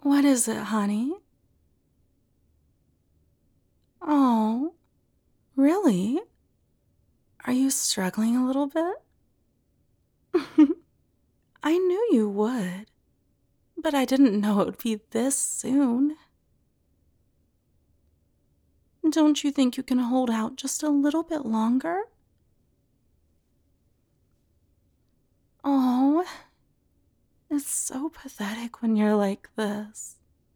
What is it, honey? Oh, really? Are you struggling a little bit? I knew you would, but I didn't know it would be this soon. Don't you think you can hold out just a little bit longer? Oh, it's so pathetic when you're like this.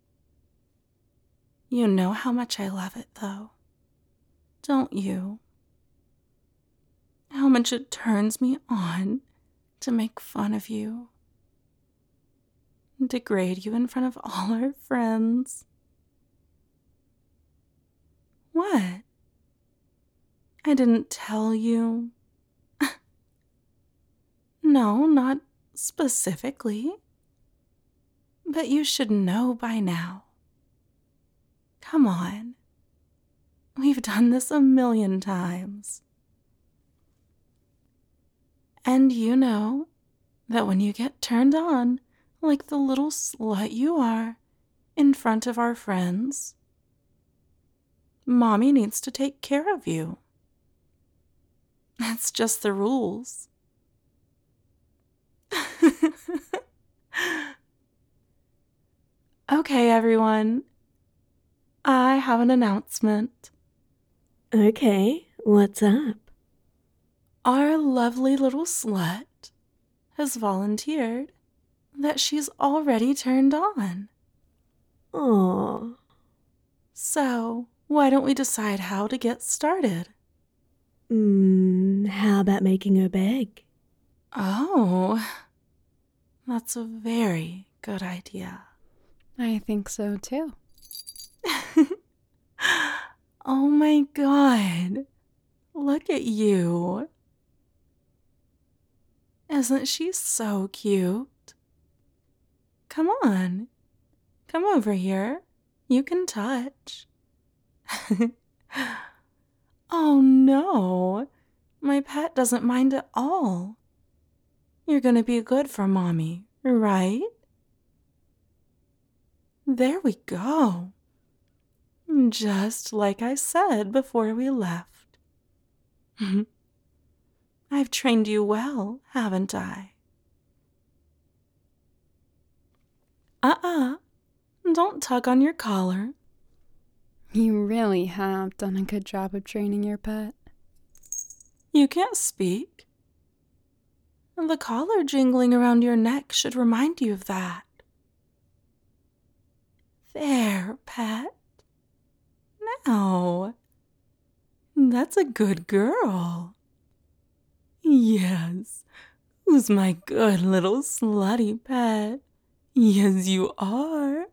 You know how much I love it, though, don't you? How much it turns me on to make fun of you, degrade you in front of all our friends. What? I didn't tell you. No, not specifically. But you should know by now. Come on. We've done this a million times. And you know that when you get turned on, like the little slut you are, in front of our friends, Mommy needs to take care of you. That's just the rules. Okay, everyone. I have an announcement. Okay, what's up? Our lovely little slut has volunteered that she's already turned on. Aw. So, why don't we decide how to get started? How about making her beg? Oh, that's a very good idea. I think so too. Oh my god. Look at you. Isn't she so cute? Come on. Come over here. You can touch. Oh no. My pet doesn't mind at all. You're gonna be good for Mommy, right? There we go. Just like I said before we left. I've trained you well, haven't I? Don't tug on your collar. You really have done a good job of training your pet. You can't speak. The collar jingling around your neck should remind you of that. There, pet. Now. That's a good girl. Yes. Who's my good little slutty pet? Yes, you are.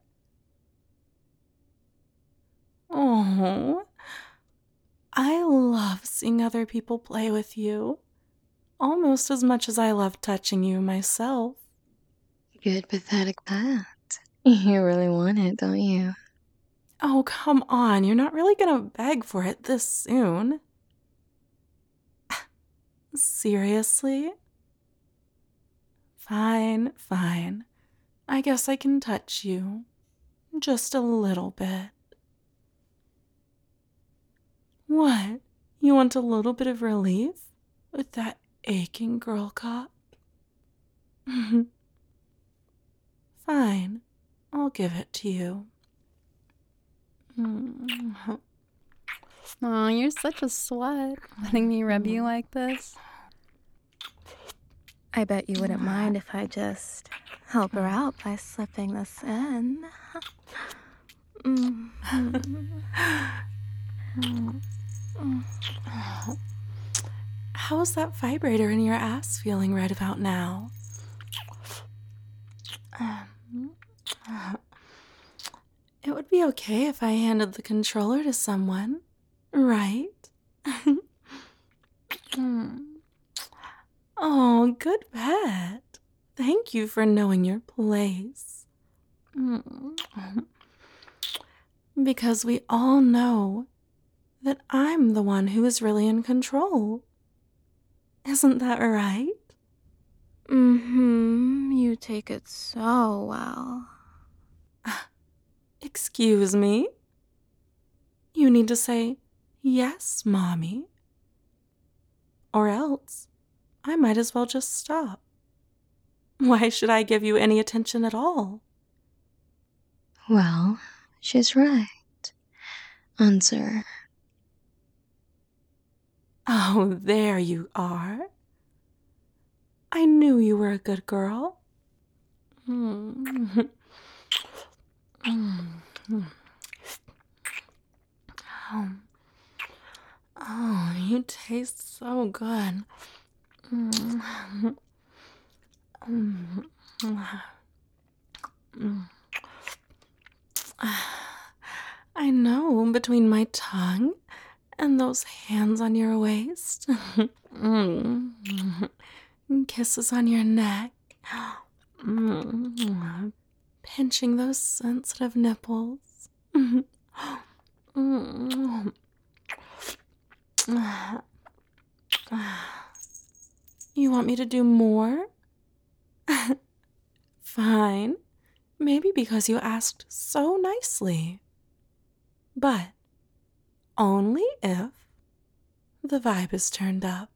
Oh, I love seeing other people play with you. Almost as much as I love touching you myself. Good, pathetic pet. You really want it, don't you? Oh, come on. You're not really gonna beg for it this soon. Seriously? Fine, fine. I guess I can touch you. Just a little bit. What? You want a little bit of relief with that aching girl cock? Fine. I'll give it to you. Aw, you're such a slut, letting me rub you like this. I bet you wouldn't mind if I just help her out by slipping this in. How's that vibrator in your ass feeling right about now? It would be okay if I handed the controller to someone, right? Oh, good pet. Thank you for knowing your place. Because we all know that I'm the one who is really in control. Isn't that right? You take it so well. Excuse me? You need to say, yes, Mommy. Or else, I might as well just stop. Why should I give you any attention at all? Well, she's right. Answer. Oh, there you are. I knew you were a good girl. Oh, you taste so good. I know, between my tongue and those hands on your waist, kisses on your neck, pinching those sensitive nipples. You want me to do more? Fine. Maybe because you asked so nicely. But only if the vibe is turned up.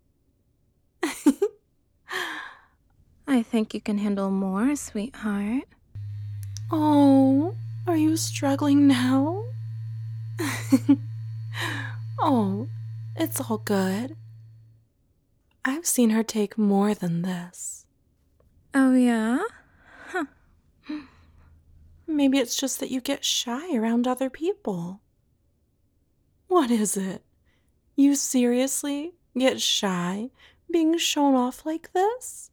I think you can handle more, sweetheart. Oh, are you struggling now? Oh, it's all good. I've seen her take more than this. Oh, yeah? Maybe it's just that you get shy around other people. What is it? You seriously get shy being shown off like this?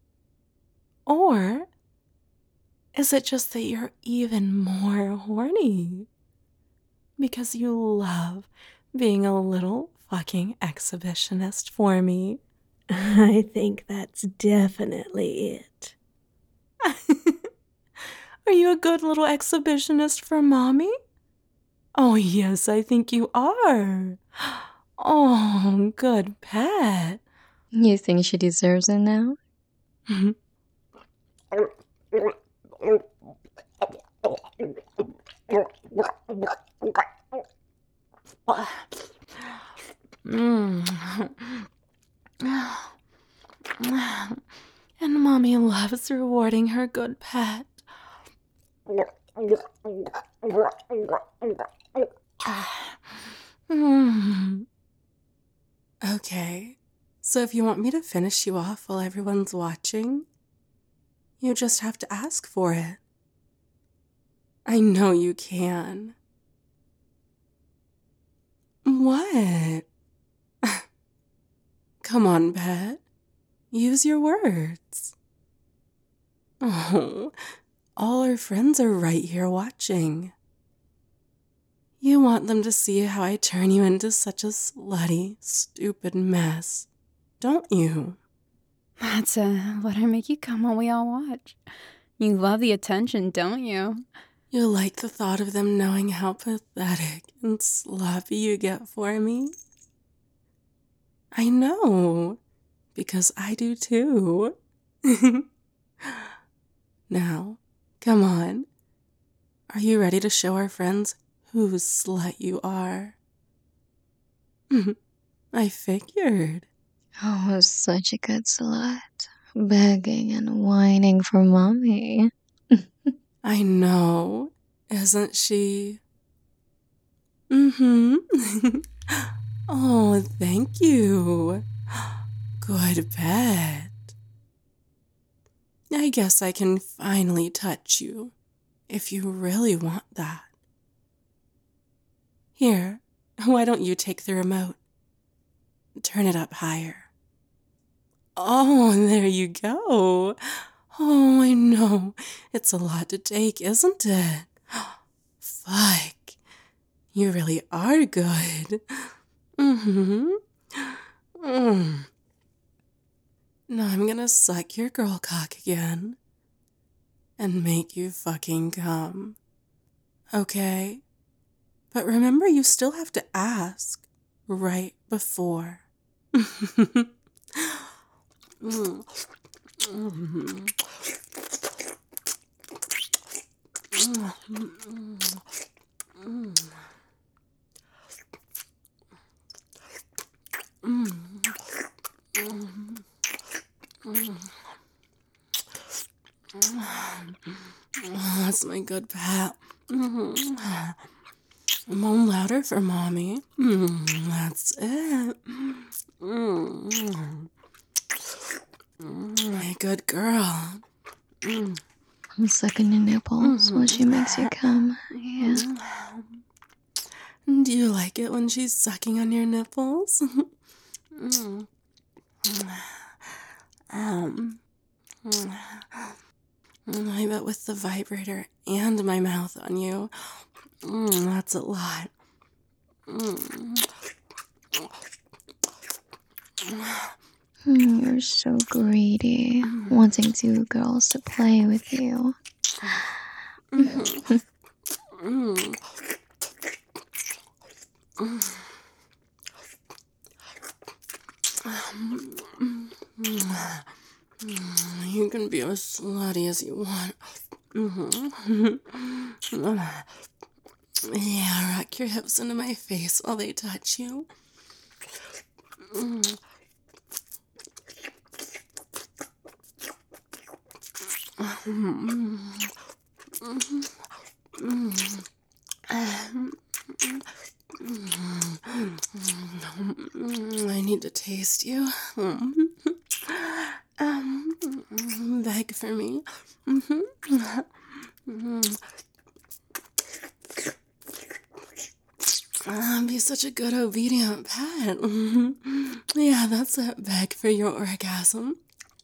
Or is it just that you're even more horny? Because you love being a little fucking exhibitionist for me. I think that's definitely it. Are you a good little exhibitionist for Mommy? Oh, yes, I think you are. Oh, good pet. You think she deserves it now? And Mommy loves rewarding her good pet. Okay, so if you want me to finish you off while everyone's watching, you just have to ask for it. I know you can. What? Come on, pet. Use your words. Oh, all our friends are right here watching. You want them to see how I turn you into such a slutty, stupid mess, don't you? That's what I make you come when we all watch. You love the attention, don't you? You like the thought of them knowing how pathetic and sloppy you get for me? I know, because I do too. Now, come on. Are you ready to show our friends whose slut you are? I figured. Oh, such a good slut. Begging and whining for Mommy. I know, isn't she? Oh, thank you. Good pet. I guess I can finally touch you, if you really want that. Here, why don't you take the remote? Turn it up higher. Oh, there you go. Oh, I know. It's a lot to take, isn't it? Fuck. You really are good. Now I'm gonna suck your girl cock again and make you fucking come. Okay? But remember, you still have to ask right before. That's my good pet. Moan louder for mommy. That's it. Good girl. I'm sucking your nipples while she makes you come. Yeah. Do you like it when she's sucking on your nipples? I bet with the vibrator and my mouth on you, that's a lot. You're so greedy, wanting two girls to play with you. You can be as slutty as you want. Yeah, rock your hips into my face while they touch you. I need to taste you. Beg for me. Be such a good obedient pet. Yeah, that's it. Beg for your orgasm.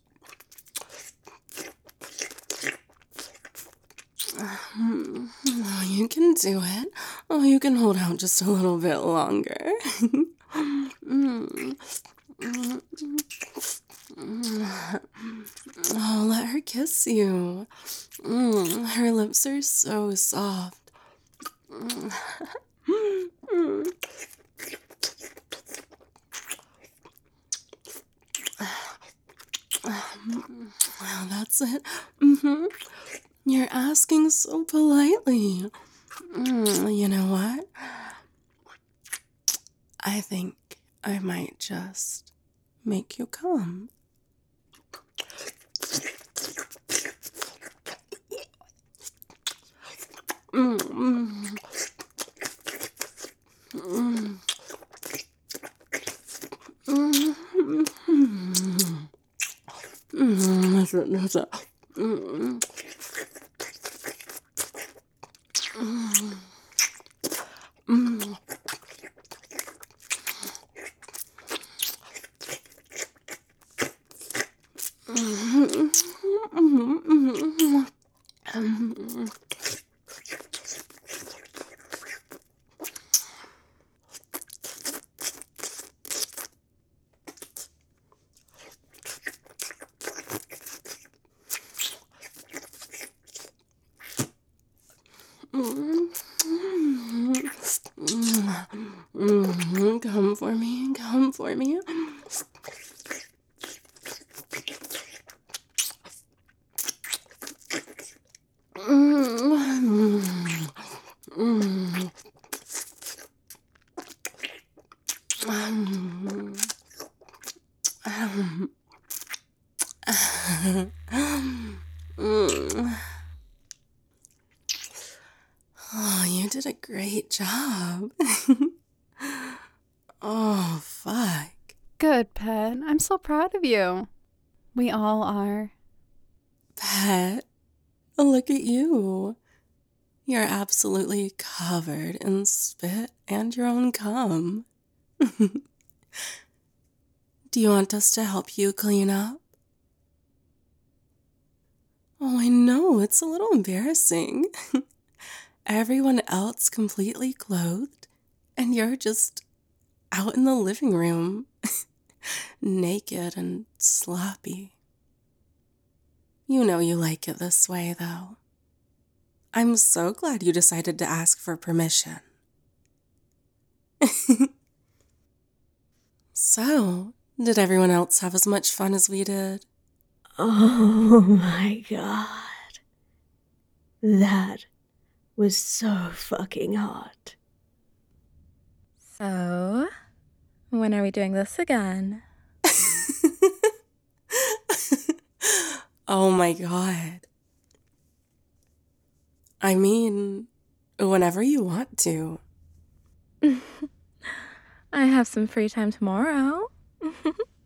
Oh, you can do it. Oh, you can hold out just a little bit longer. Oh, let her kiss you. Her lips are so soft. Well, that's it. You're asking so politely. You know what? I think I might just make you come. That's it. Come for me, come for me. Oh, you did a great job. Oh, fuck. Good, Pet. I'm so proud of you. We all are. Pet, look at you. You're absolutely covered in spit and your own cum. Do you want us to help you clean up? Oh, I know, it's a little embarrassing. Everyone else completely clothed, and you're just out in the living room, naked and sloppy. You know you like it this way, though. I'm so glad you decided to ask for permission. So, did everyone else have as much fun as we did? Oh my god. That was so fucking hot. So, when are we doing this again? Oh my god. I mean, whenever you want to. I have some free time tomorrow.